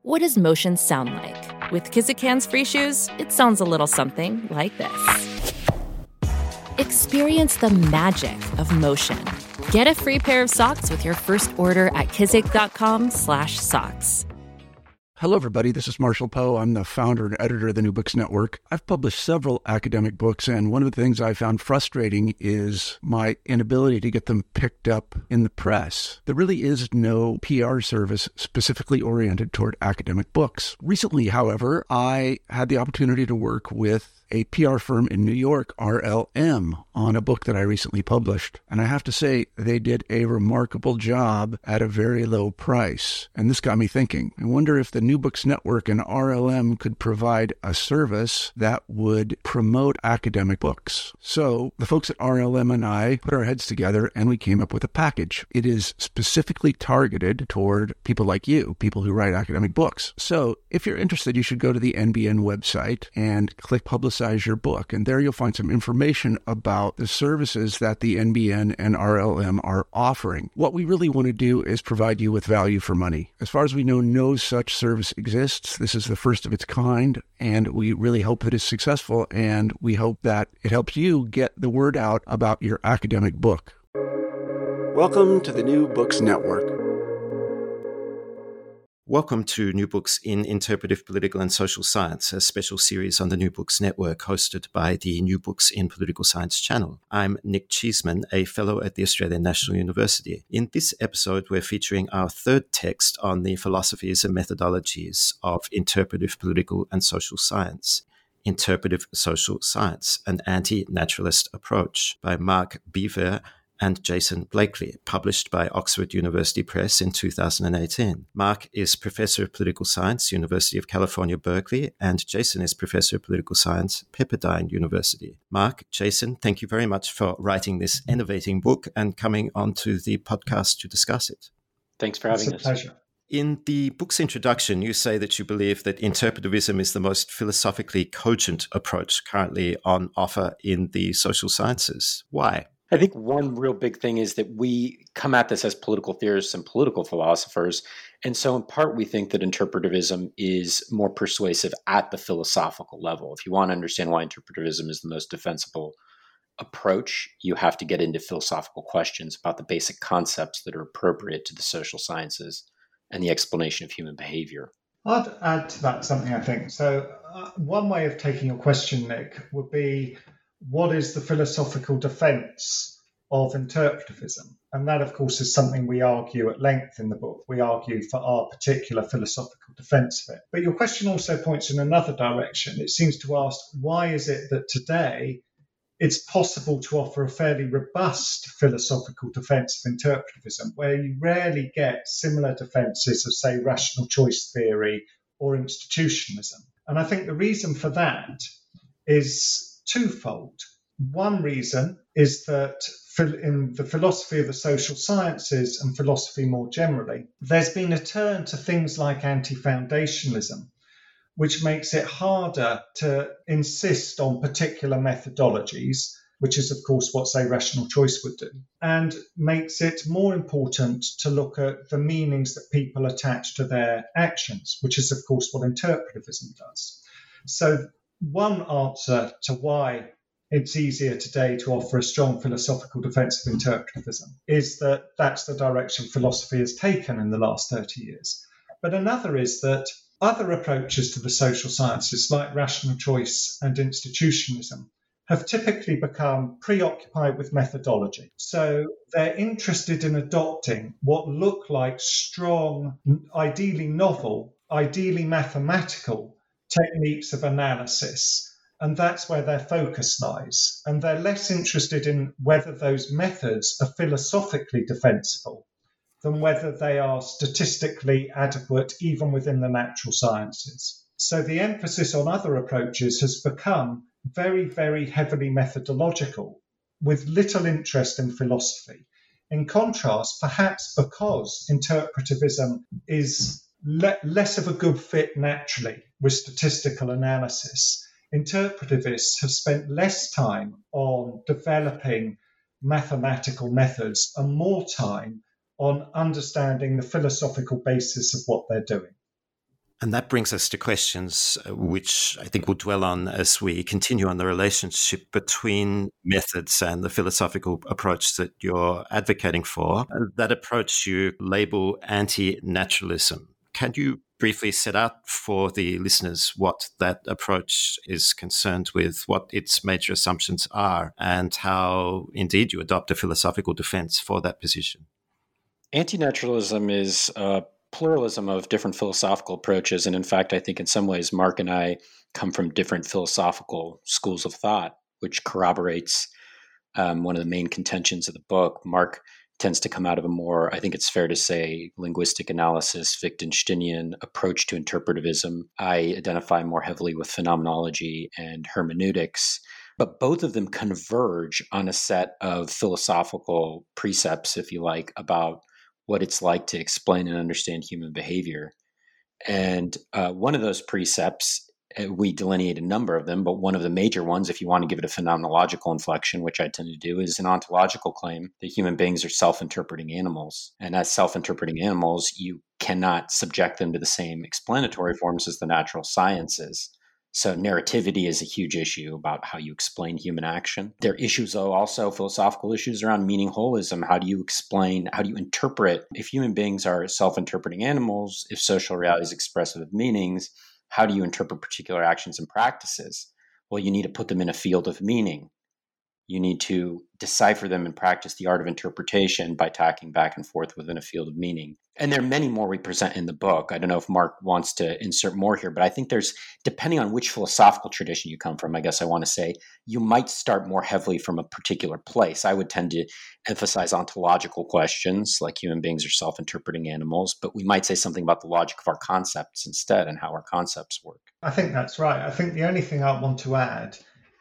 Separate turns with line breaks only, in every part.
What does motion sound like? With Kizik Hands Free Shoes, it sounds a little something like this. Experience the magic of motion. Get a free pair of socks with your first order at kizik.com/socks.
Hello, everybody. This is Marshall Poe. I'm the founder and editor of the New Books Network. I've published several academic books, and one of the things I found frustrating is my inability to get them picked up in the press. There really is no PR service specifically oriented toward academic books. Recently, however, I had the opportunity to work with a PR firm in New York, RLM, on a book that I recently published. And I have to say, they did a remarkable job at a very low price. And this got me thinking. I wonder if the New Books Network and RLM could provide a service that would promote academic books. So the folks at RLM and I put our heads together and we came up with a package. It is specifically targeted toward people like you, people who write academic books. So if you're interested, you should go to the NBN website and click Publicize Your Book. And there you'll find some information about the services that the NBN and RLM are offering. What we really want to do is provide you with value for money. As far as we know, no such service exists. This is the first of its kind, and we really hope that it's successful, and we hope that it helps you get the word out about your academic book. Welcome to the New Books Network.
Welcome to New Books in Interpretive Political and Social Science, a special series on the New Books Network hosted by the New Books in Political Science channel. I'm Nick Cheesman, a fellow at the Australian National University. In this episode, we're featuring our third text on the philosophies and methodologies of interpretive political and social science. Interpretive Social Science, an Anti-Naturalist Approach by Mark Beaver and Jason Blakely, published by Oxford University Press in 2018. Mark is Professor of Political Science, University of California, Berkeley, and Jason is Professor of Political Science, Pepperdine University. Mark, Jason, thank you very much for writing this innovating book and coming onto the podcast to discuss it.
Thanks for having us.
It's a pleasure.
In the book's introduction, you say that you believe that interpretivism is the most philosophically cogent approach currently on offer in the social sciences. Why?
I think one real big thing is that we come at this as political theorists and political philosophers. And so in part, we think that interpretivism is more persuasive at the philosophical level. If you want to understand why interpretivism is the most defensible approach, you have to get into philosophical questions about the basic concepts that are appropriate to the social sciences and the explanation of human behavior.
I'd add to that something, I think. So one way of taking your question, Nick, would be, what is the philosophical defense of interpretivism? And that, of course, is something we argue at length in the book. We argue for our particular philosophical defense of it. But your question also points in another direction. It seems to ask, why is it that today it's possible to offer a fairly robust philosophical defense of interpretivism, where you rarely get similar defenses of, say, rational choice theory or institutionalism? And I think the reason for that is twofold. One reason is that in the philosophy of the social sciences and philosophy more generally, there's been a turn to things like anti-foundationalism, which makes it harder to insist on particular methodologies, which is, of course, what, say, rational choice would do, and makes it more important to look at the meanings that people attach to their actions, which is, of course, what interpretivism does. So one answer to why it's easier today to offer a strong philosophical defense of interpretivism is that that's the direction philosophy has taken in the last 30 years. But another is that other approaches to the social sciences, like rational choice and institutionalism, have typically become preoccupied with methodology. So they're interested in adopting what look like strong, ideally novel, ideally mathematical techniques of analysis, and that's where their focus lies. And they're less interested in whether those methods are philosophically defensible than whether they are statistically adequate even within the natural sciences. So the emphasis on other approaches has become very, very heavily methodological, with little interest in philosophy. In contrast, perhaps because interpretivism is less of a good fit naturally with statistical analysis, interpretivists have spent less time on developing mathematical methods and more time on understanding the philosophical basis of what they're doing.
And that brings us to questions which I think we'll dwell on as we continue on the relationship between methods and the philosophical approach that you're advocating for. That approach you label anti-naturalism. Can you briefly set out for the listeners what that approach is concerned with, what its major assumptions are, and how indeed you adopt a philosophical defense for that position?
Anti-naturalism is pluralism of different philosophical approaches. And in fact, I think in some ways, Mark and I come from different philosophical schools of thought, which corroborates one of the main contentions of the book. Mark tends to come out of a more, I think it's fair to say, linguistic analysis, Wittgensteinian approach to interpretivism. I identify more heavily with phenomenology and hermeneutics. But both of them converge on a set of philosophical precepts, if you like, about what it's like to explain and understand human behavior. And one of those precepts, we delineate a number of them, but one of the major ones, if you want to give it a phenomenological inflection, which I tend to do, is an ontological claim that human beings are self-interpreting animals. And as self-interpreting animals, you cannot subject them to the same explanatory forms as the natural sciences. So narrativity is a huge issue about how you explain human action. There are issues, though, also philosophical issues around meaning holism. How do you explain, how do you interpret, if human beings are self-interpreting animals, if social reality is expressive of meanings, how do you interpret particular actions and practices? Well, you need to put them in a field of meaning. You need to decipher them and practice the art of interpretation by tacking back and forth within a field of meaning. And there are many more we present in the book. I don't know if Mark wants to insert more here, but I think there's, depending on which philosophical tradition you come from, I guess I want to say, you might start more heavily from a particular place. I would tend to emphasize ontological questions, like human beings are self-interpreting animals, but we might say something about the logic of our concepts instead and how our concepts work.
I think that's right. I think the only thing I want to add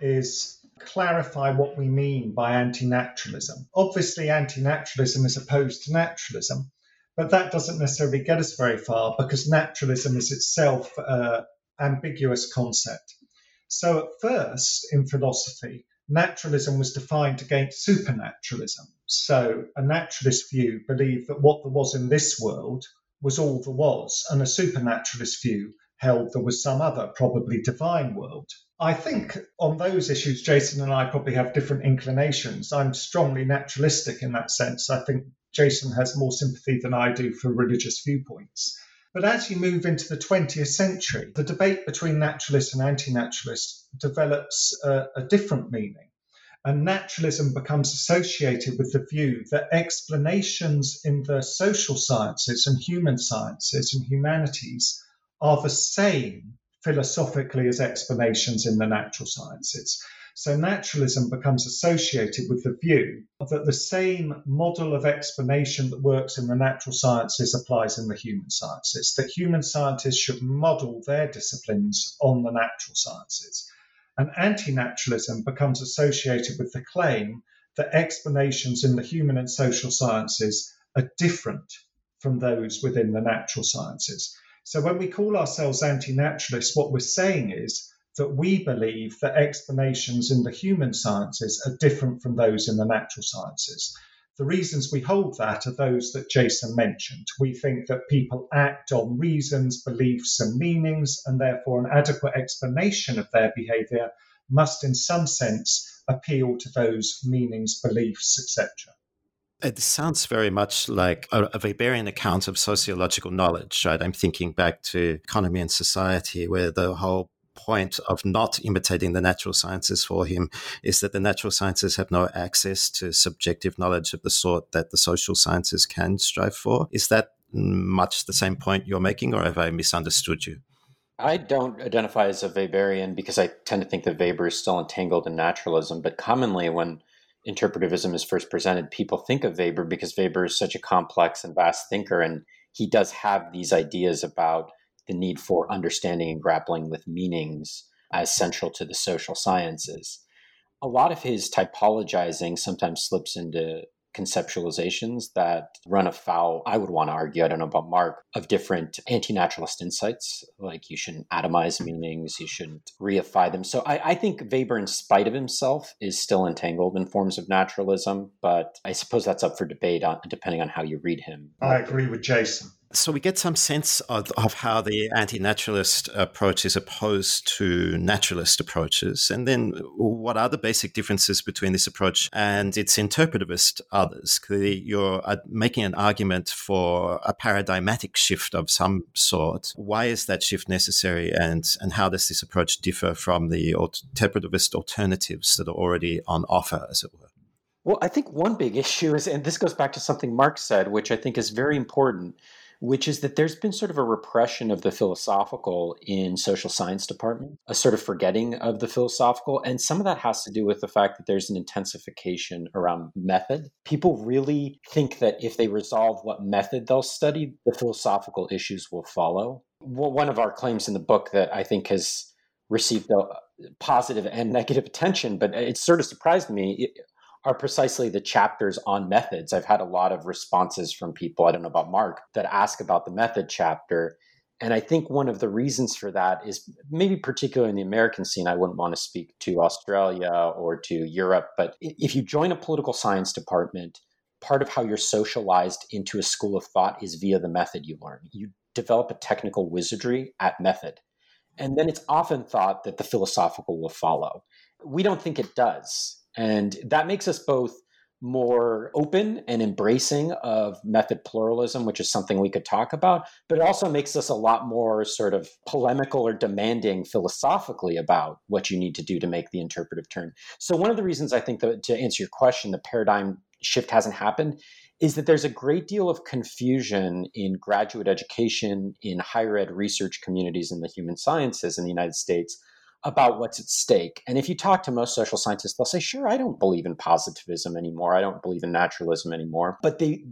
is clarify what we mean by anti-naturalism. Obviously, anti-naturalism is opposed to naturalism, but that doesn't necessarily get us very far because naturalism is itself an ambiguous concept. So at first, in philosophy, naturalism was defined against supernaturalism. So a naturalist view believed that what there was in this world was all there was, and a supernaturalist view held there was some other, probably divine world. I think on those issues, Jason and I probably have different inclinations. I'm strongly naturalistic in that sense. I think Jason has more sympathy than I do for religious viewpoints. But as you move into the 20th century, the debate between naturalists and anti-naturalists develops a different meaning. And naturalism becomes associated with the view that explanations in the social sciences and human sciences and humanities are the same philosophically as explanations in the natural sciences. So naturalism becomes associated with the view that the same model of explanation that works in the natural sciences applies in the human sciences, that human scientists should model their disciplines on the natural sciences. And anti-naturalism becomes associated with the claim that explanations in the human and social sciences are different from those within the natural sciences. So when we call ourselves anti-naturalists, what we're saying is that we believe that explanations in the human sciences are different from those in the natural sciences. The reasons we hold that are those that Jason mentioned. We think that people act on reasons, beliefs, and meanings, and therefore an adequate explanation of their behavior must in some sense appeal to those meanings, beliefs, etc.
It sounds very much like a Weberian account of sociological knowledge, right? I'm thinking back to Economy and Society, where the whole point of not imitating the natural sciences for him is that the natural sciences have no access to subjective knowledge of the sort that the social sciences can strive for. Is that much the same point you're making, or have I misunderstood you?
I don't identify as a Weberian because I tend to think that Weber is still entangled in naturalism, but commonly when interpretivism is first presented, people think of Weber because Weber is such a complex and vast thinker, and he does have these ideas about the need for understanding and grappling with meanings as central to the social sciences. A lot of his typologizing sometimes slips into conceptualizations that run afoul, I would want to argue, I don't know about Mark, of different anti-naturalist insights, like you shouldn't atomize meanings, you shouldn't reify them. So I think Weber, in spite of himself, is still entangled in forms of naturalism, but I suppose that's up for debate depending on how you read him.
I agree with Jason.
So we get some sense of how the anti-naturalist approach is opposed to naturalist approaches. And then what are the basic differences between this approach and its interpretivist others? Clearly, you're making an argument for a paradigmatic shift of some sort. Why is that shift necessary, and how does this approach differ from the interpretivist alternatives that are already on offer, as it were?
Well, I think one big issue is, and this goes back to something Mark said, which I think is very important, which is that there's been sort of a repression of the philosophical in social science department, a sort of forgetting of the philosophical. And some of that has to do with the fact that there's an intensification around method. People really think that if they resolve what method they'll study, the philosophical issues will follow. Well, one of our claims in the book that I think has received positive and negative attention, but it sort of surprised me, are precisely the chapters on methods. I've had a lot of responses from people, I don't know about Mark, that ask about the method chapter. And I think one of the reasons for that is maybe particularly in the American scene. I wouldn't want to speak to Australia or to Europe, but if you join a political science department, part of how you're socialized into a school of thought is via the method you learn. You develop a technical wizardry at method. And then it's often thought that the philosophical will follow. We don't think it does. And that makes us both more open and embracing of method pluralism, which is something we could talk about, but it also makes us a lot more sort of polemical or demanding philosophically about what you need to do to make the interpretive turn. So one of the reasons I think that, to answer your question, the paradigm shift hasn't happened is that there's a great deal of confusion in graduate education, in higher ed research communities in the human sciences in the United States about what's at stake. And if you talk to most social scientists, they'll say, sure, I don't believe in positivism anymore. I don't believe in naturalism anymore. But they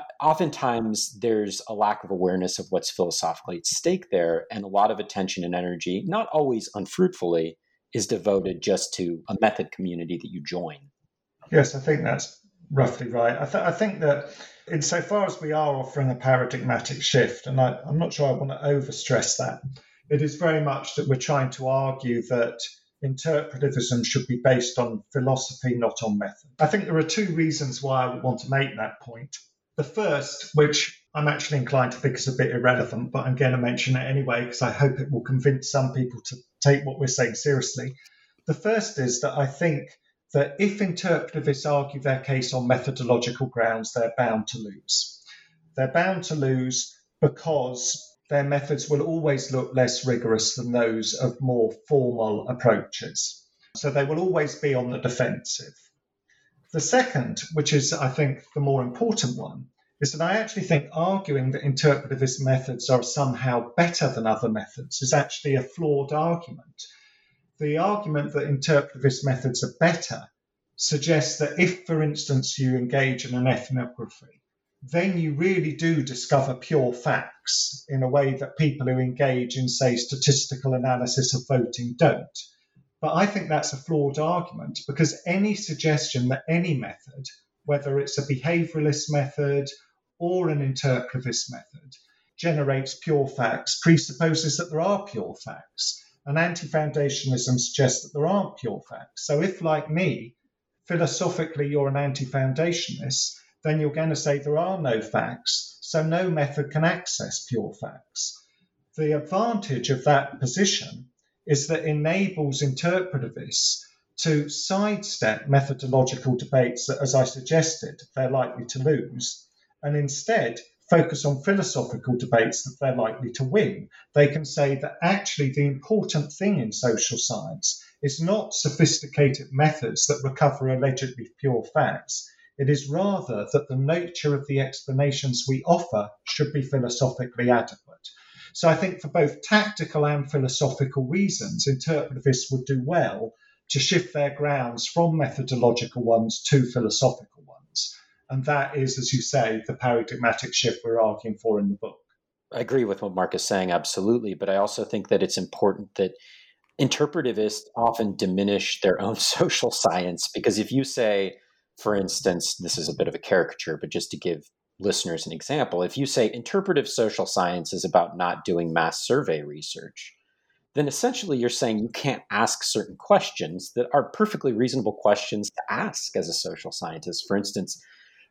oftentimes there's a lack of awareness of what's philosophically at stake there. And a lot of attention and energy, not always unfruitfully, is devoted just to a method community that you join.
Yes, I think that's roughly right. I think that insofar as we are offering a paradigmatic shift, and I'm not sure I want to overstress that, it is very much that we're trying to argue that interpretivism should be based on philosophy, not on method. I think there are two reasons why I would want to make that point. The first, which I'm actually inclined to think is a bit irrelevant, but I'm going to mention it anyway because I hope it will convince some people to take what we're saying seriously. The first is that I think that if interpretivists argue their case on methodological grounds, they're bound to lose. They're bound to lose because their methods will always look less rigorous than those of more formal approaches. So they will always be on the defensive. The second, which is, I think, the more important one, is that I actually think arguing that interpretivist methods are somehow better than other methods is actually a flawed argument. The argument that interpretivist methods are better suggests that if, for instance, you engage in an ethnography, then you really do discover pure facts in a way that people who engage in, say, statistical analysis of voting don't. But I think that's a flawed argument because any suggestion that any method, whether it's a behavioralist method or an interpretivist method, generates pure facts, presupposes that there are pure facts. And anti-foundationalism suggests that there aren't pure facts. So if, like me, philosophically you're an anti-foundationist, then you're going to say there are no facts, so no method can access pure facts. The advantage of that position is that it enables interpretivists to sidestep methodological debates that, as I suggested, they're likely to lose, and instead focus on philosophical debates that they're likely to win. They can say that actually the important thing in social science is not sophisticated methods that recover allegedly pure facts. It is rather that the nature of the explanations we offer should be philosophically adequate. So I think for both tactical and philosophical reasons, interpretivists would do well to shift their grounds from methodological ones to philosophical ones. And that is, as you say, the paradigmatic shift we're arguing for in the book.
I agree with what Mark is saying, absolutely. But I also think that it's important that interpretivists often diminish their own social science, because if you say, for instance, this is a bit of a caricature, but just to give listeners an example, if you say interpretive social science is about not doing mass survey research, then essentially you're saying you can't ask certain questions that are perfectly reasonable questions to ask as a social scientist. For instance,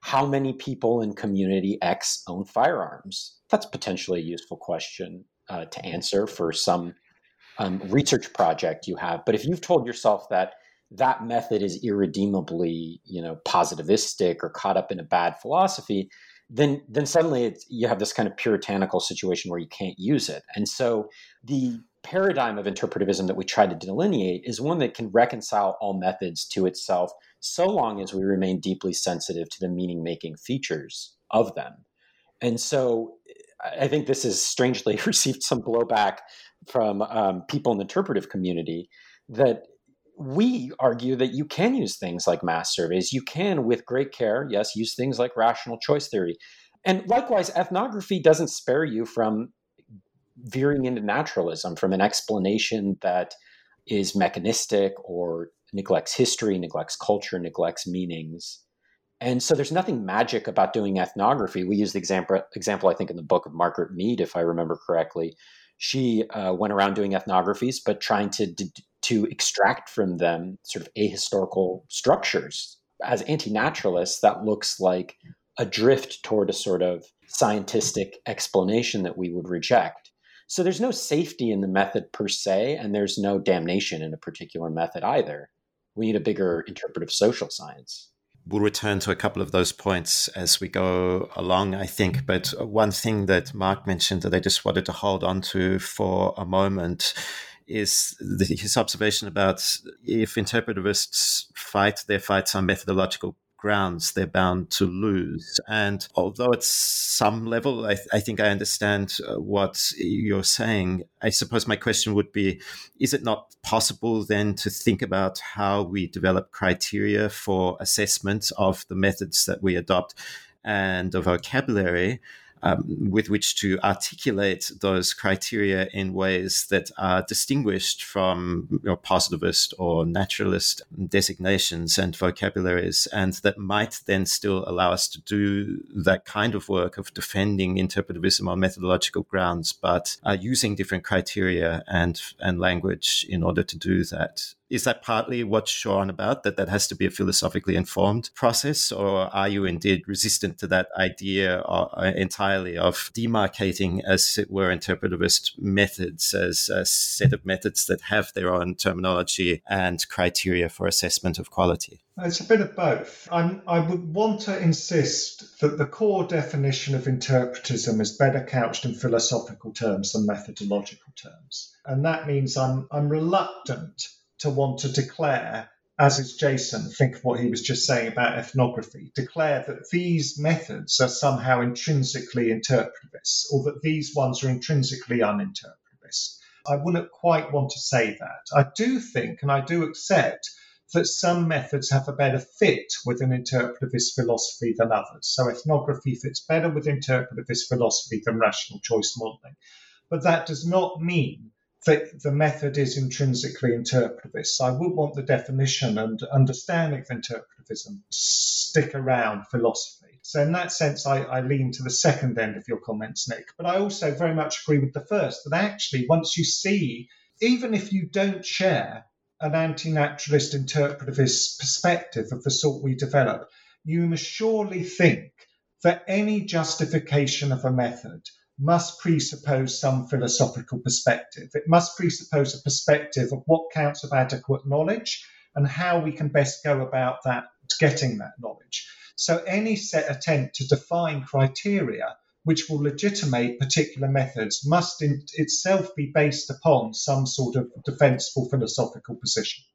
how many people in community X own firearms? That's potentially a useful question to answer for some research project you have. But if you've told yourself that that method is irredeemably, positivistic or caught up in a bad philosophy, then suddenly you have this kind of puritanical situation where you can't use it. And so the paradigm of interpretivism that we try to delineate is one that can reconcile all methods to itself, so long as we remain deeply sensitive to the meaning-making features of them. And so I think this has strangely received some blowback from people in the interpretive community, that we argue that you can use things like mass surveys. You can, with great care, yes, use things like rational choice theory. And likewise, ethnography doesn't spare you from veering into naturalism, from an explanation that is mechanistic or neglects history, neglects culture, neglects meanings. And so there's nothing magic about doing ethnography. We use the example, I think, in the book of Margaret Mead, if I remember correctly. She went around doing ethnographies, but trying to extract from them sort of ahistorical structures. As anti-naturalists, that looks like a drift toward a sort of scientific explanation that we would reject. So there's no safety in the method per se, and there's no damnation in a particular method either. We need a bigger interpretive social science.
We'll return to a couple of those points as we go along, I think. But one thing that Mark mentioned that I just wanted to hold on to for a moment is his observation about if interpretivists fight their fights on methodological grounds, they're bound to lose. And although at some level, I think I understand what you're saying, I suppose my question would be, is it not possible then to think about how we develop criteria for assessment of the methods that we adopt and the vocabulary with which to articulate those criteria in ways that are distinguished from positivist or naturalist designations and vocabularies, and that might then still allow us to do that kind of work of defending interpretivism on methodological grounds, but using different criteria and language in order to do that. Is that partly what you're on about, that has to be a philosophically informed process, or are you indeed resistant to that idea entirely of demarcating, as it were, interpretivist methods as a set of methods that have their own terminology and criteria for assessment of quality?
It's a bit of both. I would want to insist that the core definition of interpretism is better couched in philosophical terms than methodological terms. And that means I'm reluctant to want to declare, as is Jason, think of what he was just saying about ethnography, declare that these methods are somehow intrinsically interpretivist, or that these ones are intrinsically uninterpretivist. I wouldn't quite want to say that. I do think, and I do accept, that some methods have a better fit with an interpretivist philosophy than others. So ethnography fits better with interpretivist philosophy than rational choice modeling. But that does not mean that the method is intrinsically interpretivist. So I would want the definition and understanding of interpretivism stick around philosophy. So in that sense, I lean to the second end of your comments, Nick. But I also very much agree with the first, that actually once you see, even if you don't share an anti-naturalist interpretivist perspective of the sort we develop, you must surely think that any justification of a method must presuppose some philosophical perspective. It must presuppose a perspective of what counts of adequate knowledge and how we can best go about that, getting that knowledge. So any set attempt to define criteria which will legitimate particular methods must in itself be based upon some sort of defensible philosophical position.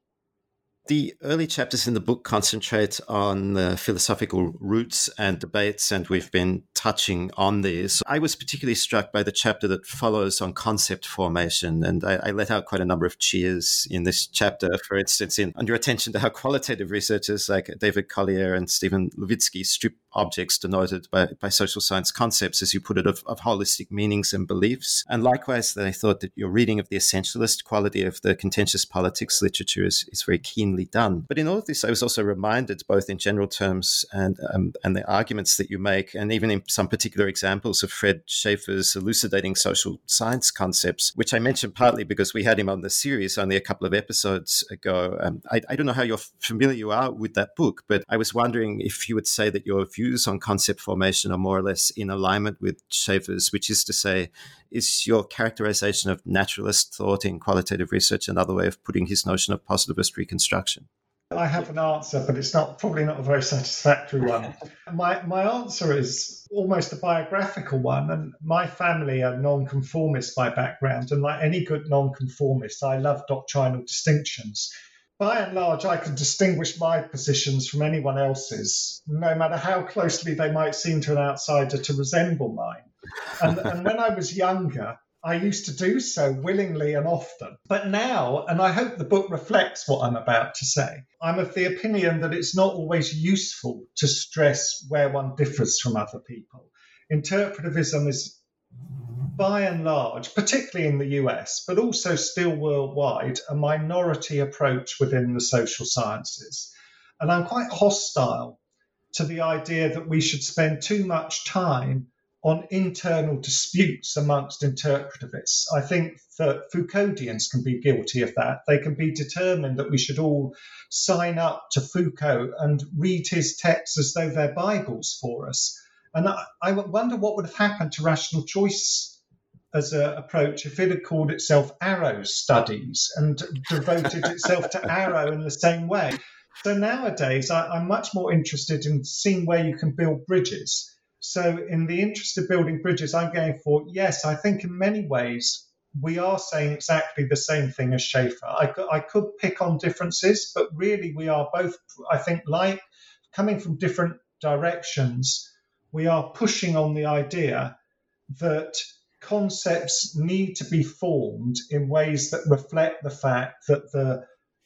The early chapters in the book concentrate on the philosophical roots and debates, and we've been touching on these. I was particularly struck by the chapter that follows on concept formation, and I let out quite a number of cheers in this chapter, for instance, in under attention to how qualitative researchers like David Collier and Stephen Levitsky strip objects denoted by social science concepts, as you put it, of holistic meanings and beliefs. And likewise, that I thought that your reading of the essentialist quality of the contentious politics literature is very keenly routinely done. But in all of this, I was also reminded, both in general terms and the arguments that you make, and even in some particular examples of Fred Schaeffer's elucidating social science concepts, which I mentioned partly because we had him on the series only a couple of episodes ago. I don't know how familiar you are with that book, but I was wondering if you would say that your views on concept formation are more or less in alignment with Schaeffer's, which is to say, is your characterization of naturalist thought in qualitative research another way of putting his notion of positivist reconstruction?
I have an answer, but it's probably not a very satisfactory one. My answer is almost a biographical one, and my family are nonconformists by background, and like any good nonconformist, I love doctrinal distinctions. By and large, I can distinguish my positions from anyone else's, no matter how closely they might seem to an outsider to resemble mine. And when I was younger, I used to do so willingly and often. But now, and I hope the book reflects what I'm about to say, I'm of the opinion that it's not always useful to stress where one differs from other people. Interpretivism is, by and large, particularly in the US, but also still worldwide, a minority approach within the social sciences. And I'm quite hostile to the idea that we should spend too much time on internal disputes amongst interpretivists. I think that Foucauldians can be guilty of that. They can be determined that we should all sign up to Foucault and read his texts as though they're Bibles for us. And I wonder what would have happened to rational choice as an approach if it had called itself Arrow Studies and devoted itself to Arrow in the same way. So nowadays, I'm much more interested in seeing where you can build bridges. So in the interest of building bridges, I'm going for, yes, I think in many ways we are saying exactly the same thing as Schaeffer. I could pick on differences, but really we are both, I think, like coming from different directions, we are pushing on the idea that concepts need to be formed in ways that reflect the fact that the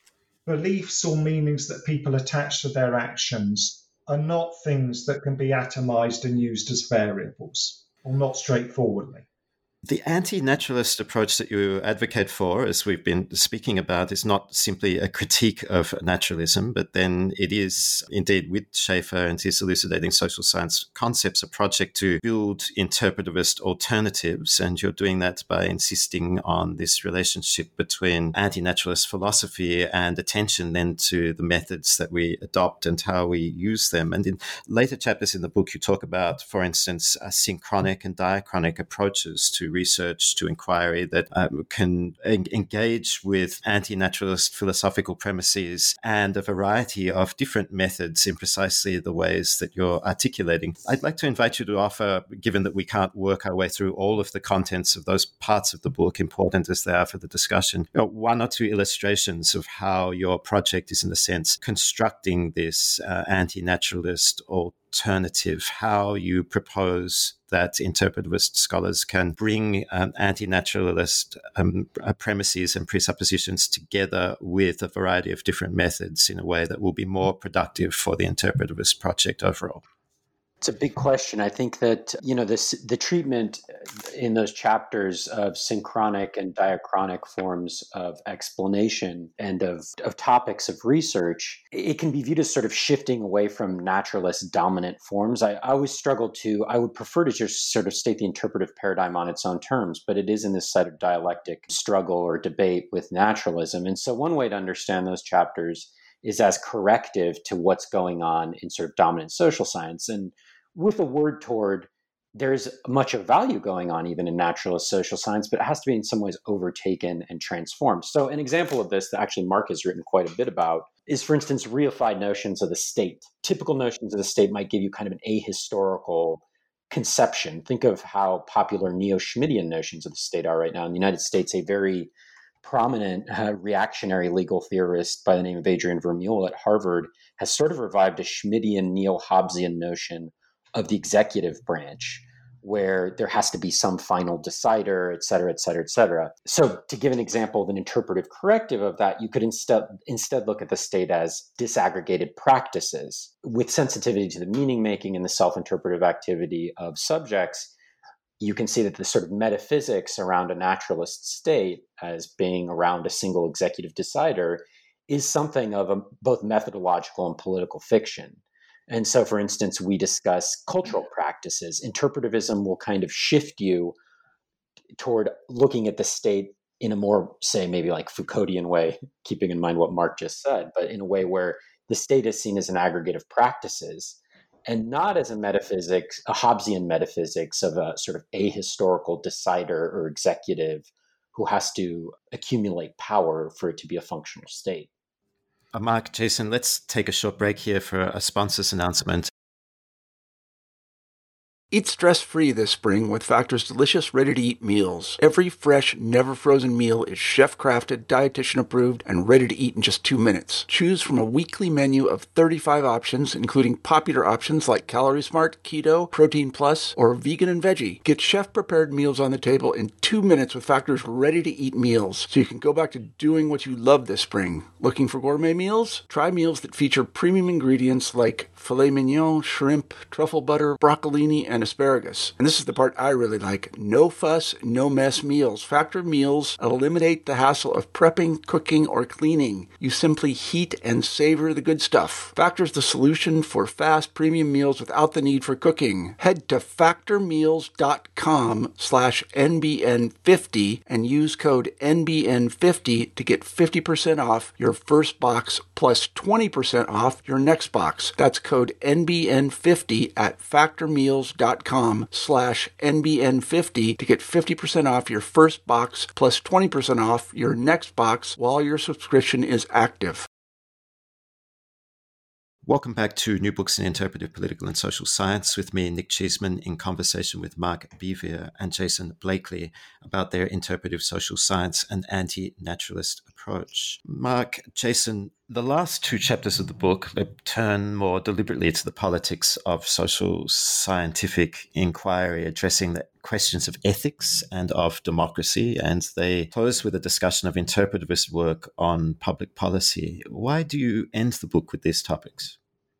beliefs or meanings that people attach to their actions are not things that can be atomized and used as variables, or not straightforwardly.
The anti-naturalist approach that you advocate for, as we've been speaking about, is not simply a critique of naturalism, but then it is indeed, with Schaeffer and his elucidating social science concepts, a project to build interpretivist alternatives. And you're doing that by insisting on this relationship between anti-naturalist philosophy and attention then to the methods that we adopt and how we use them. And in later chapters in the book, you talk about, for instance, synchronic and diachronic approaches to research, to inquiry that can engage with anti-naturalist philosophical premises and a variety of different methods in precisely the ways that you're articulating. I'd like to invite you to offer, given that we can't work our way through all of the contents of those parts of the book, important as they are for the discussion, one or two illustrations of how your project is, in a sense, constructing this anti-naturalist alternative, how you propose that interpretivist scholars can bring anti-naturalist premises and presuppositions together with a variety of different methods in a way that will be more productive for the interpretivist project overall.
It's a big question. I think that, the treatment in those chapters of synchronic and diachronic forms of explanation and of topics of research, it can be viewed as sort of shifting away from naturalist dominant forms. I would prefer to just sort of state the interpretive paradigm on its own terms, but it is in this sort of dialectic struggle or debate with naturalism. And so one way to understand those chapters is as corrective to what's going on in sort of dominant social science. And with a word toward, there's much of value going on even in naturalist social science, but it has to be in some ways overtaken and transformed. So an example of this that actually Mark has written quite a bit about is, for instance, reified notions of the state. Typical notions of the state might give you kind of an ahistorical conception. Think of how popular neo-Schmittian notions of the state are right now. In the United States, a very prominent reactionary legal theorist by the name of Adrian Vermeule at Harvard has sort of revived a Schmittian neo-Hobbesian notion of the executive branch, where there has to be some final decider, et cetera, et cetera, et cetera. So to give an example of an interpretive corrective of that, you could instead look at the state as disaggregated practices with sensitivity to the meaning-making and the self-interpretive activity of subjects. You can see that the sort of metaphysics around a naturalist state as being around a single executive decider is something of both methodological and political fiction. And so, for instance, we discuss cultural practices. Interpretivism will kind of shift you toward looking at the state in a more, say, maybe like Foucauldian way, keeping in mind what Mark just said, but in a way where the state is seen as an aggregate of practices and not as a Hobbesian metaphysics of a sort of ahistorical decider or executive who has to accumulate power for it to be a functional state.
Mark, Jason, let's take a short break here for a sponsor's announcement.
Eat stress-free this spring with Factor's delicious, ready-to-eat meals. Every fresh, never-frozen meal is chef-crafted, dietitian-approved, and ready to eat in just 2 minutes. Choose from a weekly menu of 35 options, including popular options like Calorie Smart, Keto, Protein Plus, or Vegan and Veggie. Get chef-prepared meals on the table in 2 minutes with Factor's ready-to-eat meals, so you can go back to doing what you love this spring. Looking for gourmet meals? Try meals that feature premium ingredients like filet mignon, shrimp, truffle butter, broccolini, and asparagus. And this is the part I really like. No fuss, no mess meals. Factor meals eliminate the hassle of prepping, cooking, or cleaning. You simply heat and savor the good stuff. Factor's the solution for fast premium meals without the need for cooking. Head to factormeals.com/NBN50 and use code NBN50 to get 50% off your first box plus 20% off your next box. That's code NBN50 at factormeals.com/NBN50 to get 50% off your first box plus 20% off your next box while your subscription is active.
Welcome back to New Books in Interpretive Political and Social Science with me, Nick Cheeseman, in conversation with Mark Bevere and Jason Blakely about their interpretive social science and anti-naturalist approach. Mark, Jason, the last 2 chapters of the book turn more deliberately to the politics of social scientific inquiry, addressing the questions of ethics and of democracy, and they close with a discussion of interpretivist work on public policy. Why do you end the book with these topics?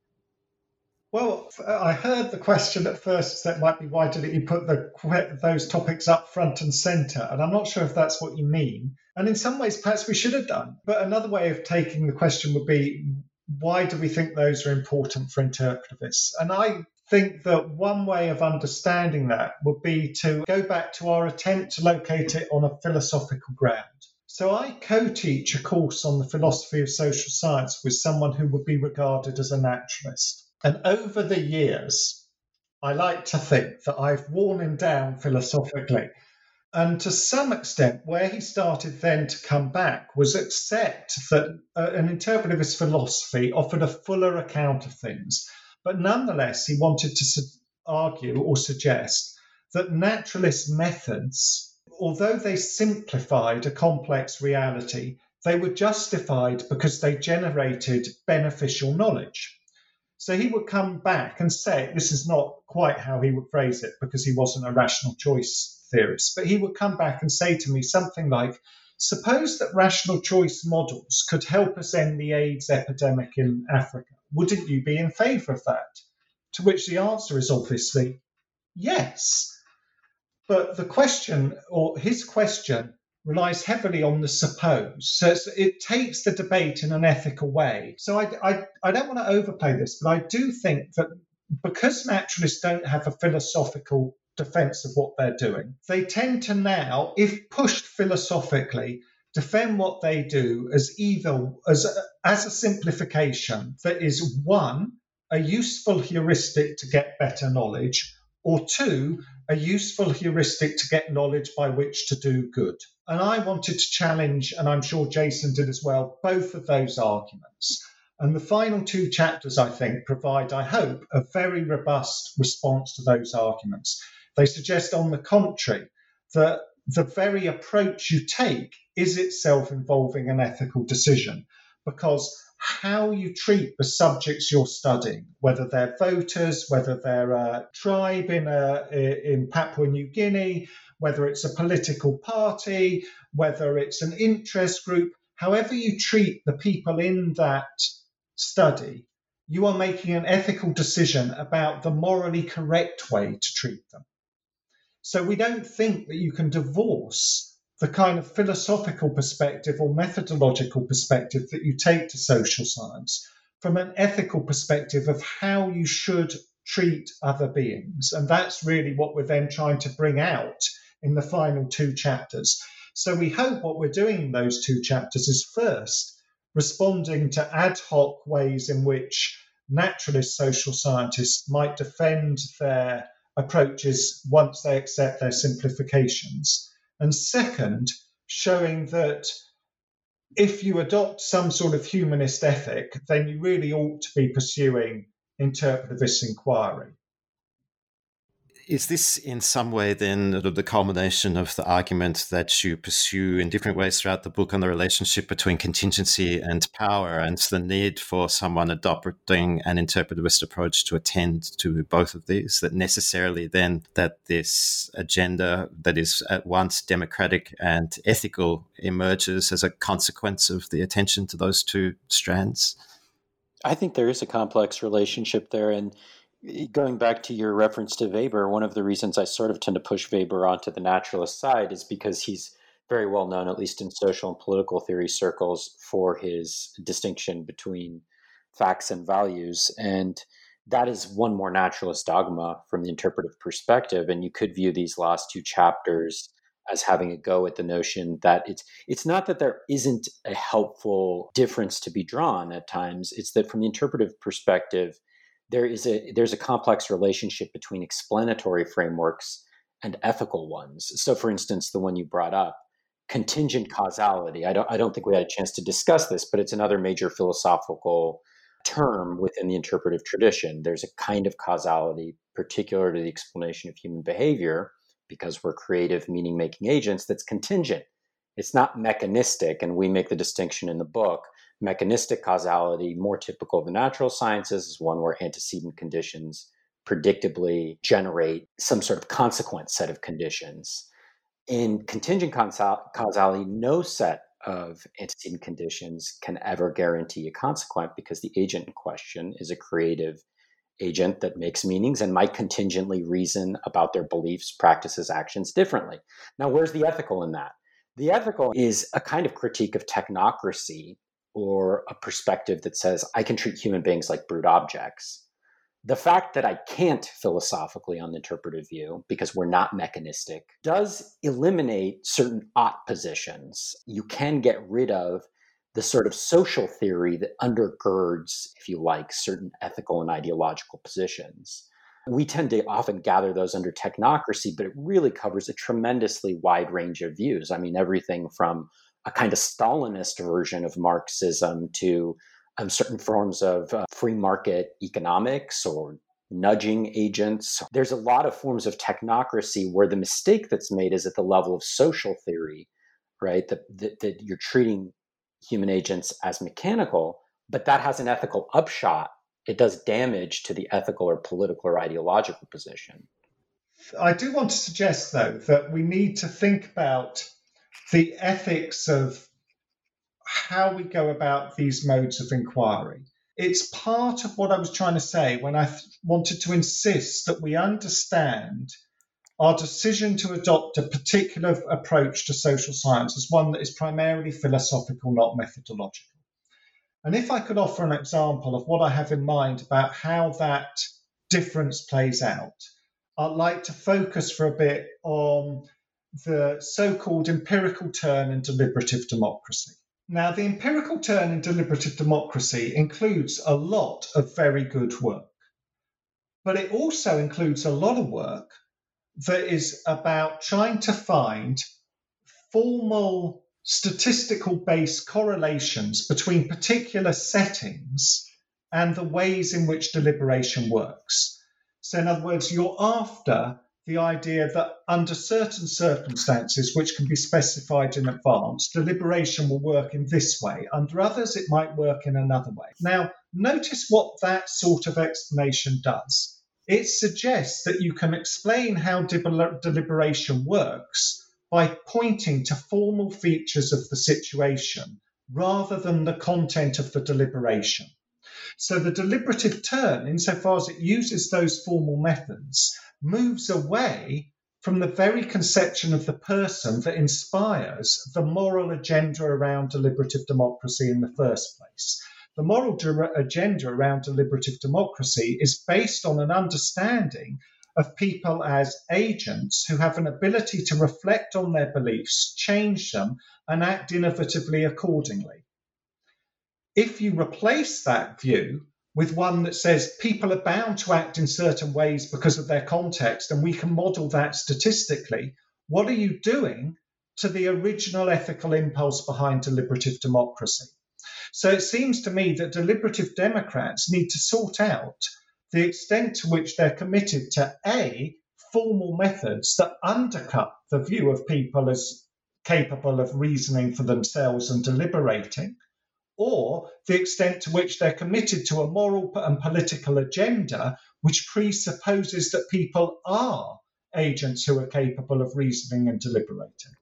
Well, I heard the question at first that might be, why didn't you put those topics up front and centre? And I'm not sure if that's what you mean. And in some ways, perhaps we should have done. But another way of taking the question would be, why do we think those are important for interpretivists? And I think that one way of understanding that would be to go back to our attempt to locate it on a philosophical ground. So I co-teach a course on the philosophy of social science with someone who would be regarded as a naturalist. And over the years, I like to think that I've worn him down philosophically. And to some extent, where he started then to come back was accept that an interpretivist philosophy offered a fuller account of things. But nonetheless, he wanted to argue or suggest that naturalist methods, although they simplified a complex reality, they were justified because they generated beneficial knowledge. So he would come back and say, this is not quite how he would phrase it because he wasn't a rational choice theorist, but he would come back and say to me something like, suppose that rational choice models could help us end the AIDS epidemic in Africa. Wouldn't you be in favour of that? To which the answer is obviously yes. But the question, or his question, relies heavily on the suppose. So it takes the debate in an ethical way. So I don't want to overplay this, but I do think that because naturalists don't have a philosophical defense of what they're doing, they tend to now, if pushed philosophically, defend what they do as either as a simplification that is, 1, a useful heuristic to get better knowledge, or 2, a useful heuristic to get knowledge by which to do good. And I wanted to challenge, and I'm sure Jason did as well, both of those arguments. And the final 2 chapters, I think, provide, I hope, a very robust response to those arguments. They suggest, on the contrary, that the very approach you take is itself involving an ethical decision, because how you treat the subjects you're studying, whether they're voters, whether they're a tribe in Papua New Guinea, whether it's a political party, whether it's an interest group, however you treat the people in that study, you are making an ethical decision about the morally correct way to treat them. So we don't think that you can divorce the kind of philosophical perspective or methodological perspective that you take to social science from an ethical perspective of how you should treat other beings. And that's really what we're then trying to bring out in the final 2 chapters. So we hope what we're doing in those 2 chapters is first responding to ad hoc ways in which naturalist social scientists might defend their approaches once they accept their simplifications. And second, showing that if you adopt some sort of humanist ethic, then you really ought to be pursuing interpretivist inquiry.
Is this in some way then the culmination of the argument that you pursue in different ways throughout the book on the relationship between contingency and power, and the need for someone adopting an interpretivist approach to attend to both of these, that necessarily then that this agenda that is at once democratic and ethical emerges as a consequence of the attention to those 2 strands?
I think there is a complex relationship there. And going back to your reference to Weber, one of the reasons I sort of tend to push Weber onto the naturalist side is because he's very well known, at least in social and political theory circles, for his distinction between facts and values. And that is one more naturalist dogma from the interpretive perspective. And you could view these last 2 chapters as having a go at the notion that it's not that there isn't a helpful difference to be drawn at times. It's that from the interpretive perspective, there's a complex relationship between explanatory frameworks and ethical ones. So, for instance, the one you brought up, contingent causality. I don't think we had a chance to discuss this, but it's another major philosophical term within the interpretive tradition. There's a kind of causality particular to the explanation of human behavior, because we're creative, meaning-making agents, that's contingent. It's not mechanistic, and we make the distinction in the book. Mechanistic causality, more typical of the natural sciences, is one where antecedent conditions predictably generate some sort of consequent set of conditions. In contingent causality, no set of antecedent conditions can ever guarantee a consequent, because the agent in question is a creative agent that makes meanings and might contingently reason about their beliefs, practices, actions differently. Now, where's the ethical in that? The ethical is a kind of critique of technocracy, or a perspective that says, I can treat human beings like brute objects. The fact that I can't philosophically on the interpretive view, because we're not mechanistic, does eliminate certain ought positions. You can get rid of the sort of social theory that undergirds, if you like, certain ethical and ideological positions. We tend to often gather those under technocracy, but it really covers a tremendously wide range of views. I mean, everything from a kind of Stalinist version of Marxism to certain forms of free market economics or nudging agents. There's a lot of forms of technocracy where the mistake that's made is at the level of social theory, right? That you're treating human agents as mechanical, but that has an ethical upshot. It does damage to the ethical or political or ideological position.
I do want to suggest, though, that we need to think about the ethics of how we go about these modes of inquiry. It's part of what I was trying to say when I wanted to insist that we understand our decision to adopt a particular approach to social science as one that is primarily philosophical, not methodological. And if I could offer an example of what I have in mind about how that difference plays out, I'd like to focus for a bit on the so-called empirical turn in deliberative democracy. Now, the empirical turn in deliberative democracy includes a lot of very good work, but it also includes a lot of work that is about trying to find formal statistical-based correlations between particular settings and the ways in which deliberation works. So in other words, you're after the idea that under certain circumstances, which can be specified in advance, deliberation will work in this way. Under others, it might work in another way. Now, notice what that sort of explanation does. It suggests that you can explain how deliberation works by pointing to formal features of the situation rather than the content of the deliberation. So the deliberative turn, insofar as it uses those formal methods, moves away from the very conception of the person that inspires the moral agenda around deliberative democracy in the first place. The moral agenda around deliberative democracy is based on an understanding of people as agents who have an ability to reflect on their beliefs, change them, and act innovatively accordingly. If you replace that view with one that says people are bound to act in certain ways because of their context, and we can model that statistically, what are you doing to the original ethical impulse behind deliberative democracy? So it seems to me that deliberative democrats need to sort out the extent to which they're committed to A, formal methods that undercut the view of people as capable of reasoning for themselves and deliberating, or the extent to which they're committed to a moral and political agenda which presupposes that people are agents who are capable of reasoning and deliberating.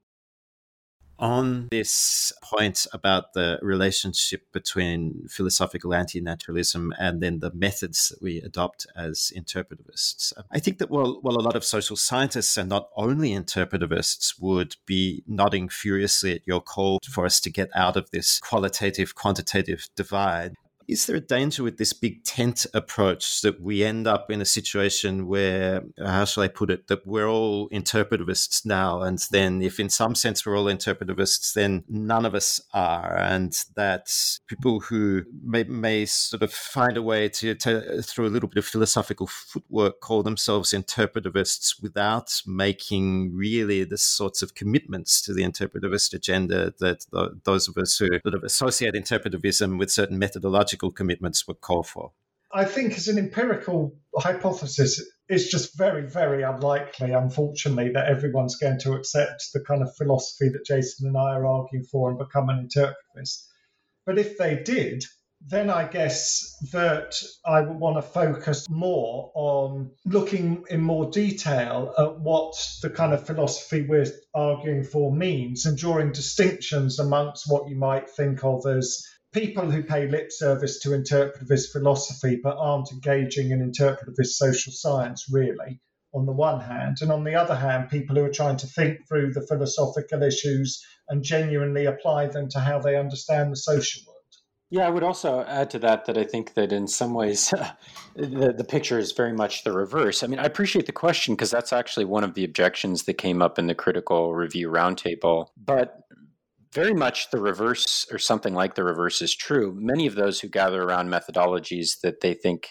On this point about the relationship between philosophical anti-naturalism and then the methods that we adopt as interpretivists, I think that while a lot of social scientists and not only interpretivists would be nodding furiously at your call for us to get out of this qualitative-quantitative divide, is there a danger with this big tent approach that we end up in a situation where, how shall I put it, that we're all interpretivists now, and then if in some sense we're all interpretivists, then none of us are, and that people who may sort of find a way to through a little bit of philosophical footwork, call themselves interpretivists without making really the sorts of commitments to the interpretivist agenda that those of us who sort of associate interpretivism with certain methodological commitments would call for?
I think as an empirical hypothesis, it's just very, very unlikely, unfortunately, that everyone's going to accept the kind of philosophy that Jason and I are arguing for and become an interpretivist. But if they did, then I guess that I would want to focus more on looking in more detail at what the kind of philosophy we're arguing for means and drawing distinctions amongst what you might think of as people who pay lip service to interpretivist philosophy but aren't engaging in interpretivist social science, really, on the one hand. And on the other hand, people who are trying to think through the philosophical issues and genuinely apply them to how they understand the social world.
Yeah, I would also add to that I think that in some ways the picture is very much the reverse. I mean, I appreciate the question because that's actually one of the objections that came up in the Critical Review Roundtable. But very much the reverse, or something like the reverse, is true. Many of those who gather around methodologies that they think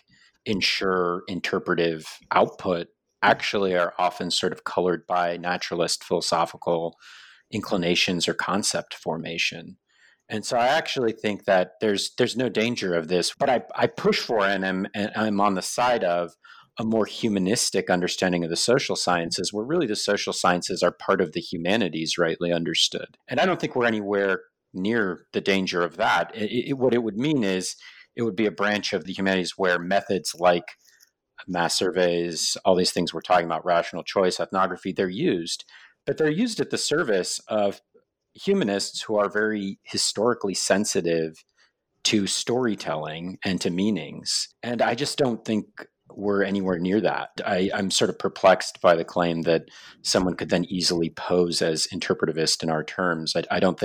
ensure interpretive output actually are often sort of colored by naturalist philosophical inclinations or concept formation. And so I actually think that there's no danger of this. But I push for and I'm on the side of a more humanistic understanding of the social sciences, where really the social sciences are part of the humanities, rightly understood. And I don't think we're anywhere near the danger of that. What it would mean is it would be a branch of the humanities where methods like mass surveys, all these things we're talking about, rational choice, ethnography, they're used. But they're used at the service of humanists who are very historically sensitive to storytelling and to meanings. And I just don't think we're anywhere near that. I'm sort of perplexed by the claim that someone could then easily pose as interpretivist in our terms.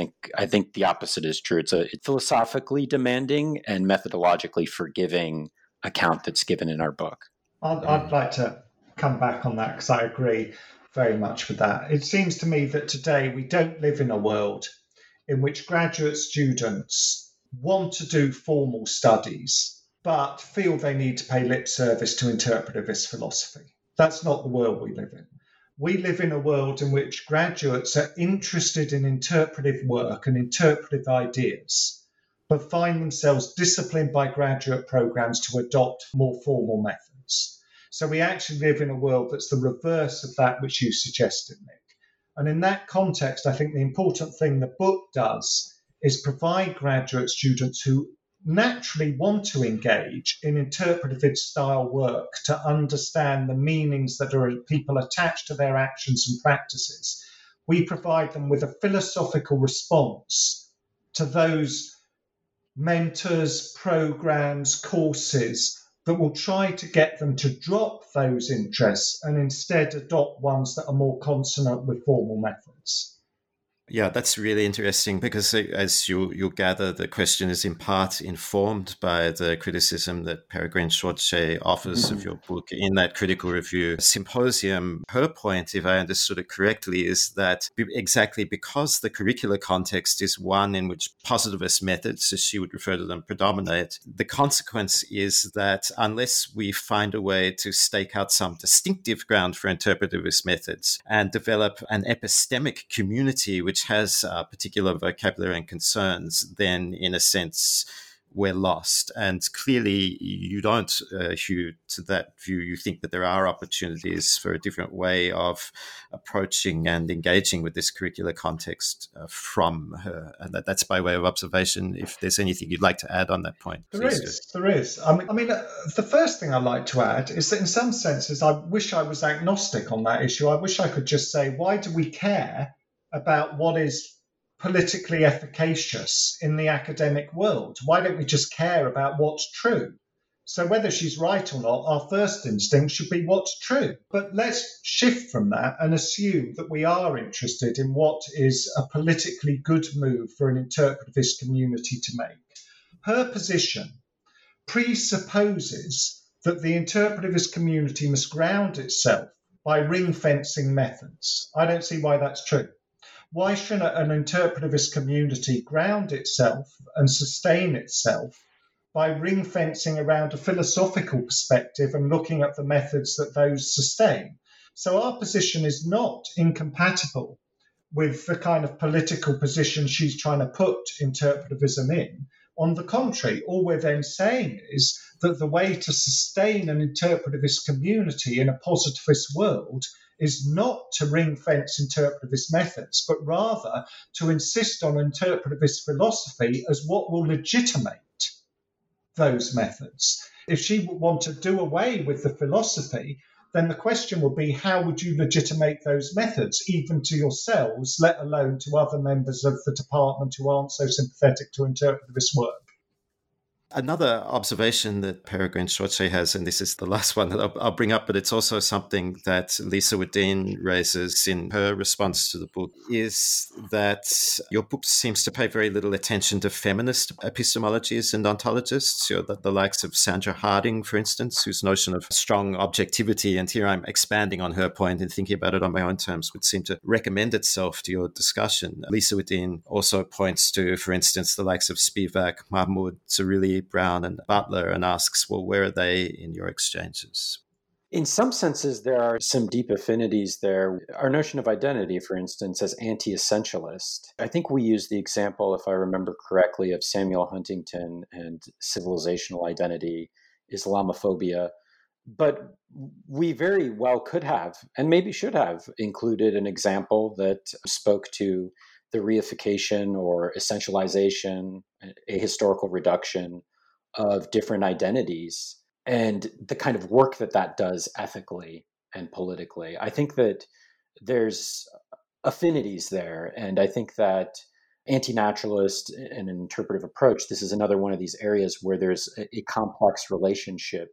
I think the opposite is true. It's a philosophically demanding and methodologically forgiving account that's given in our book.
I'd like to come back on that because I agree very much with that. It seems to me that today we don't live in a world in which graduate students want to do formal studies but feel they need to pay lip service to interpretivist philosophy. That's not the world we live in. We live in a world in which graduates are interested in interpretive work and interpretive ideas, but find themselves disciplined by graduate programs to adopt more formal methods. So we actually live in a world that's the reverse of that which you suggested, Nick. And in that context, I think the important thing the book does is provide graduate students who naturally want to engage in interpretive style work to understand the meanings that people attach to their actions and practices. We provide them with a philosophical response to those mentors, programs, courses that will try to get them to drop those interests and instead adopt ones that are more consonant with formal methods.
Yeah, that's really interesting because, as you'll gather, the question is in part informed by the criticism that Peregrine Schwartz offers of your book in that critical review symposium. Her point, if I understood it correctly, is that exactly because the curricular context is one in which positivist methods, as she would refer to them, predominate, the consequence is that unless we find a way to stake out some distinctive ground for interpretivist methods and develop an epistemic community which has particular vocabulary and concerns, then in a sense we're lost. And clearly you don't, Hugh, to that view. You think that there are opportunities for a different way of approaching and engaging with this curricular context from her. And that's by way of observation. If there's anything you'd like to add on that point.
There is. I mean, the first thing I'd like to add is that in some senses, I wish I was agnostic on that issue. I wish I could just say, why do we care about what is politically efficacious in the academic world? Why don't we just care about what's true? So whether she's right or not, our first instinct should be what's true. But let's shift from that and assume that we are interested in what is a politically good move for an interpretivist community to make. Her position presupposes that the interpretivist community must ground itself by ring-fencing methods. I don't see why that's true. Why shouldn't an interpretivist community ground itself and sustain itself by ring-fencing around a philosophical perspective and looking at the methods that those sustain? So our position is not incompatible with the kind of political position she's trying to put interpretivism in. On the contrary, all we're then saying is that the way to sustain an interpretivist community in a positivist world is not to ring-fence interpretivist methods, but rather to insist on interpretivist philosophy as what will legitimate those methods. If she would want to do away with the philosophy, then the question would be, how would you legitimate those methods, even to yourselves, let alone to other members of the department who aren't so sympathetic to interpretivist work?
Another observation that Peregrine Schwartz has, and this is the last one that I'll bring up, but it's also something that Lisa Wedeen raises in her response to the book, is that your book seems to pay very little attention to feminist epistemologies and ontologists, the likes of Sandra Harding, for instance, whose notion of strong objectivity, and here I'm expanding on her point and thinking about it on my own terms, would seem to recommend itself to your discussion. Lisa Wedeen also points to, for instance, the likes of Spivak, Mahmoud, Zarili, Brown and Butler, and asks, well, where are they in your exchanges?
In some senses, there are some deep affinities there. Our notion of identity, for instance, as anti-essentialist. I think we use the example, if I remember correctly, of Samuel Huntington and civilizational identity, Islamophobia. But we very well could have, and maybe should have, included an example that spoke to the reification or essentialization, a historical reduction of different identities, and the kind of work that does ethically and politically. I think that there's affinities there, and I think that anti-naturalist and an interpretive approach, this is another one of these areas where there's a complex relationship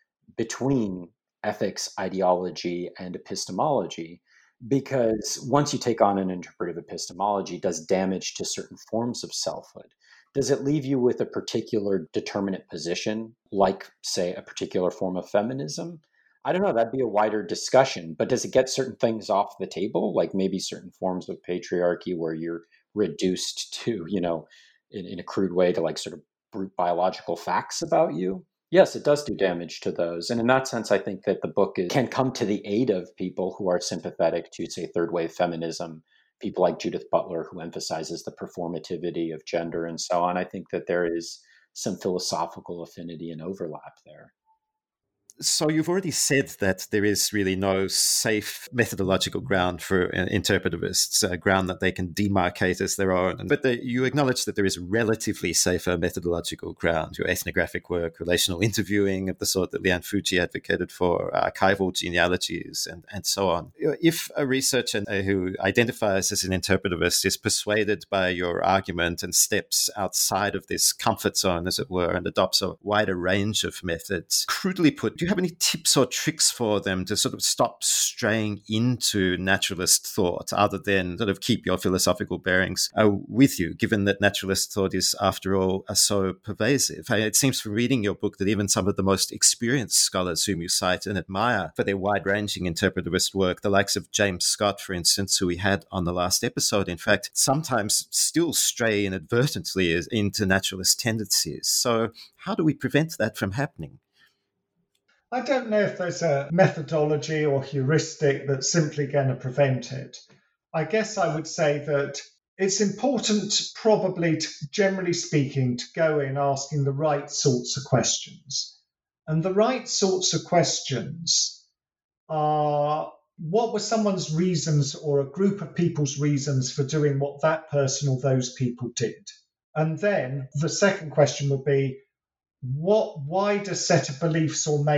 between ethics, ideology, and epistemology. Because once you take on an interpretive epistemology, it does damage to certain forms of selfhood. Does it leave you with a particular determinate position, like, say, a particular form of feminism? I don't know, that'd be a wider discussion, but does it get certain things off the table, like maybe certain forms of patriarchy where you're reduced to, in a crude way, to like sort of brute biological facts about you? Yes, it does do damage to those. And in that sense, I think that the book can come to the aid of people who are sympathetic to, say, third wave feminism, people like Judith Butler, who emphasizes the performativity of gender and so on. I think that there is some philosophical affinity and overlap there.
So you've already said that there is really no safe methodological ground for interpretivists, a ground that they can demarcate as their own. But you acknowledge that there is relatively safer methodological ground, your ethnographic work, relational interviewing of the sort that Lian Fuji advocated for, archival genealogies, and so on. If a researcher who identifies as an interpretivist is persuaded by your argument and steps outside of this comfort zone, as it were, and adopts a wider range of methods, crudely put, do you have any tips or tricks for them to sort of stop straying into naturalist thought, other than sort of keep your philosophical bearings with you, given that naturalist thought is, after all, so pervasive? It seems from reading your book that even some of the most experienced scholars whom you cite and admire for their wide-ranging interpretivist work, the likes of James Scott, for instance, who we had on the last episode, in fact, sometimes still stray inadvertently into naturalist tendencies. So how do we prevent that from happening?
I don't know if there's a methodology or heuristic that's simply going to prevent it. I guess I would say that it's important, probably, generally speaking, to go in asking the right sorts of questions. And the right sorts of questions are, what were someone's reasons or a group of people's reasons for doing what that person or those people did? And then the second question would be, what wider set of beliefs or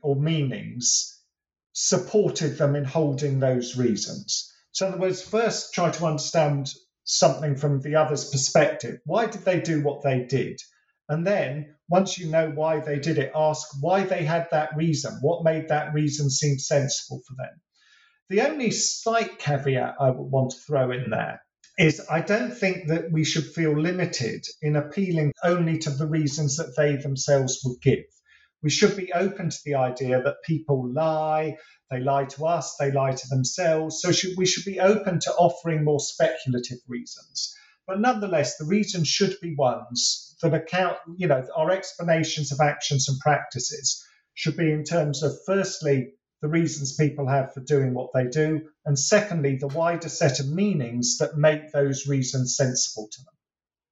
meanings supported them in holding those reasons? So in other words, first try to understand something from the other's perspective. Why did they do what they did? And then once you know why they did it, ask why they had that reason. What made that reason seem sensible for them? The only slight caveat I would want to throw in there is I don't think that we should feel limited in appealing only to the reasons that they themselves would give. We should be open to the idea that people lie, they lie to us, they lie to themselves. So we should be open to offering more speculative reasons. But nonetheless, the reasons should be ones that account, our explanations of actions and practices should be in terms of, firstly, the reasons people have for doing what they do, and secondly, the wider set of meanings that make those reasons sensible to them.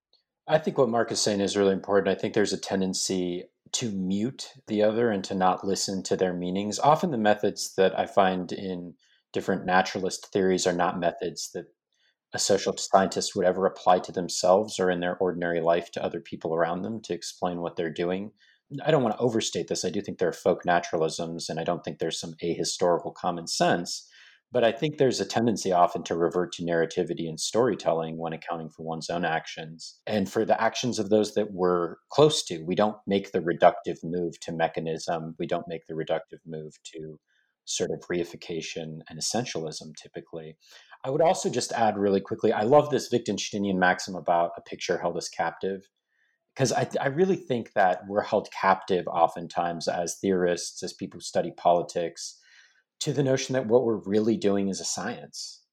I think what Mark is saying is really important. I think there's a tendency to mute the other and to not listen to their meanings. Often the methods that I find in different naturalist theories are not methods that a social scientist would ever apply to themselves or in their ordinary life to other people around them to explain what they're doing. I don't want to overstate this. I do think there are folk naturalisms, and I don't think there's some ahistorical common sense. But I think there's a tendency often to revert to narrativity and storytelling when accounting for one's own actions. And for the actions of those that we're close to, we don't make the reductive move to mechanism. We don't make the reductive move to sort of reification and essentialism typically. I would also just add really quickly, I love this Wittgensteinian maxim about a picture held as captive, because I really think that we're held captive oftentimes as theorists, as people who study politics, to the notion that what we're really doing is a science.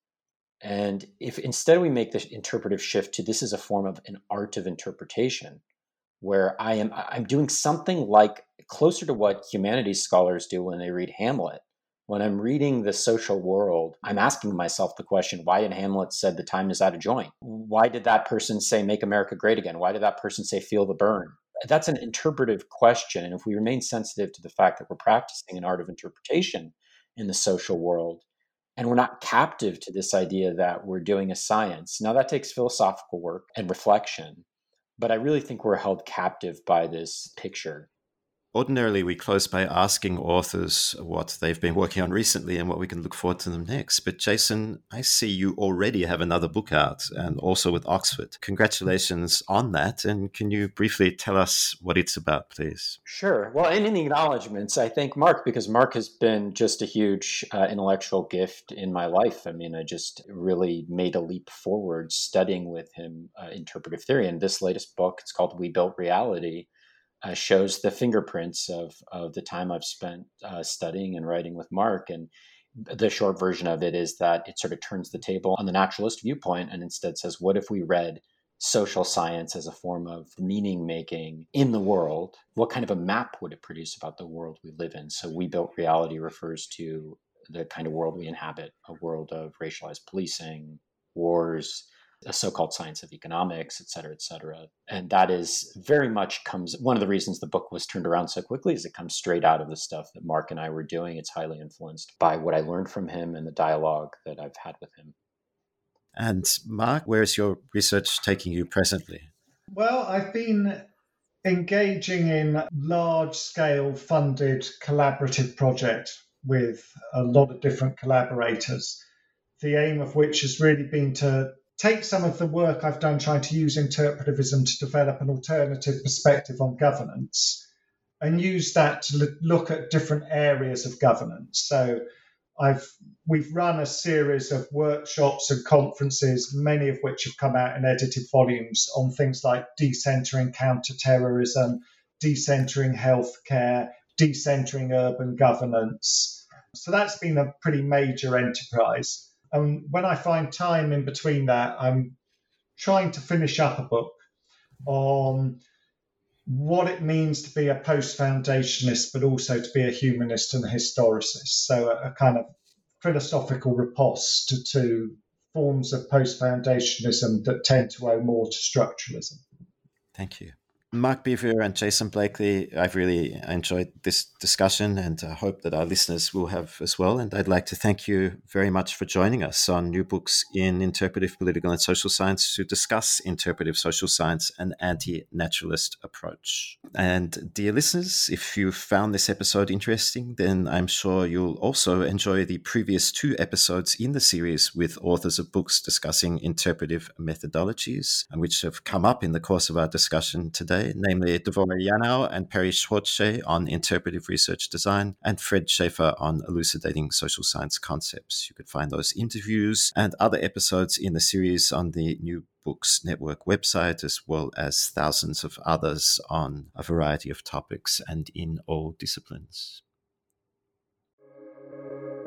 And if instead we make the interpretive shift to this is a form of an art of interpretation, where I'm doing something like closer to what humanities scholars do when they read Hamlet. When I'm reading The Social World, I'm asking myself the question, why did Hamlet said the time is out of joint? Why did that person say make America great again? Why did that person say feel the burn? That's an interpretive question. And if we remain sensitive to the fact that we're practicing an art of interpretation in the social world, and we're not captive to this idea that we're doing a science, now that takes philosophical work and reflection, but I really think we're held captive by this picture.
Ordinarily, we close by asking authors what they've been working on recently and what we can look forward to them next. But Jason, I see you already have another book out, and also with Oxford. Congratulations on that. And can you briefly tell us what it's about, please?
Sure. Well, and in the acknowledgments, I thank Mark, because Mark has been just a huge intellectual gift in my life. I mean, I just really made a leap forward studying with him interpretive theory. And this latest book, it's called We Built Reality, shows the fingerprints of the time I've spent studying and writing with Mark. And the short version of it is that it sort of turns the table on the naturalist viewpoint and instead says, what if we read social science as a form of meaning making in the world? What kind of a map would it produce about the world we live in? So We Built Reality refers to the kind of world we inhabit, a world of racialized policing, wars, a so-called science of economics, et cetera, et cetera. And that is very much one of the reasons the book was turned around so quickly is it comes straight out of the stuff that Mark and I were doing. It's highly influenced by what I learned from him and the dialogue that I've had with him.
And Mark, where is your research taking you presently?
Well, I've been engaging in large-scale funded collaborative project with a lot of different collaborators, the aim of which has really been to take some of the work I've done trying to use interpretivism to develop an alternative perspective on governance and use that to look at different areas of governance. So we've run a series of workshops and conferences, many of which have come out in edited volumes, on things like decentering counterterrorism, decentering healthcare, decentering urban governance. So that's been a pretty major enterprise. And when I find time in between that, I'm trying to finish up a book on what it means to be a post-foundationist, but also to be a humanist and a historicist. So a kind of philosophical riposte to forms of post-foundationism that tend to owe more to structuralism.
Thank you. Mark Beevor and Jason Blakely, I've really enjoyed this discussion and I hope that our listeners will have as well. And I'd like to thank you very much for joining us on New Books in Interpretive Political and Social Science to discuss interpretive social science and anti-naturalist approach. And dear listeners, if you found this episode interesting, then I'm sure you'll also enjoy the previous 2 episodes in the series with authors of books discussing interpretive methodologies, which have come up in the course of our discussion today, namely Devorah Yanov and Perry Schwartz on interpretive research design and Fred Schaefer on elucidating social science concepts. You could find those interviews and other episodes in the series on the New Books Network website, as well as thousands of others on a variety of topics and in all disciplines.